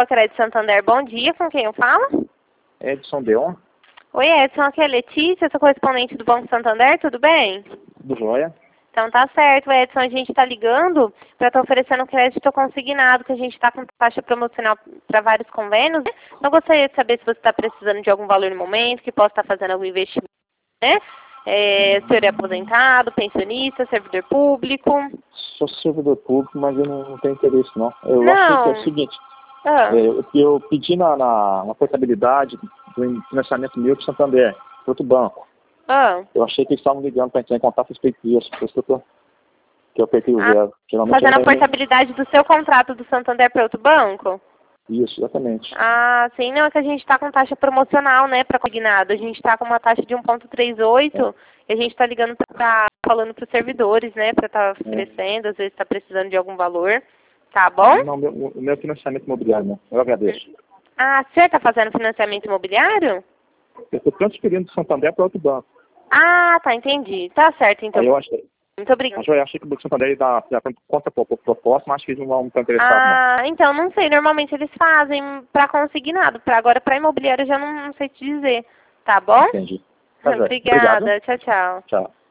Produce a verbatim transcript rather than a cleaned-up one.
Fala Crédito Santander, bom dia, com quem eu falo? Edson Deon. Oi Edson, aqui é Letícia, sou correspondente do Banco Santander, tudo bem? Do Joia. Então tá certo, Edson, a gente está ligando para estar oferecendo crédito consignado, que a gente está com taxa promocional para vários convênios, né? Então gostaria de saber se você está precisando de algum valor no momento, que possa estar fazendo algum investimento, né? É, o senhor é aposentado, pensionista, servidor público? Sou servidor público, mas eu não, não tenho interesse, não. Eu Não. acho que é o seguinte, Ah. é, eu, eu pedi na, na, na portabilidade do financiamento meu para o Santander, para outro banco. Ah. Eu achei que eles estavam ligando para entrar em contato a respeito disso, por isso que eu, tô, que eu apertei o Ah, zero. Geralmente fazendo a eu tenho... portabilidade do seu contrato do Santander para outro banco? Isso, exatamente. Ah, sim, não, é que a gente está com taxa promocional, né, para consignado. A gente está com uma taxa de um vírgula trinta e oito é. E a gente está ligando para falando para os servidores, né, para estar tá oferecendo, é. Às vezes está precisando de algum valor. Tá bom? Não, meu, o meu financiamento imobiliário, não. Eu agradeço. Ah, você está fazendo financiamento imobiliário? Eu estou transferindo do Santander para outro banco. Ah, tá, entendi. Tá certo, então. Aí eu achei. Muito obrigada. Eu achei que o Banco Santander dá, dá conta por proposta, mas acho que eles não vão estar interessados, Ah, não. então, não sei. Normalmente eles fazem para consignado. Para agora, para imobiliário, eu já não, não sei te dizer. Tá bom? Entendi. Tá, Obrigada. obrigado. Tchau, tchau. Tchau.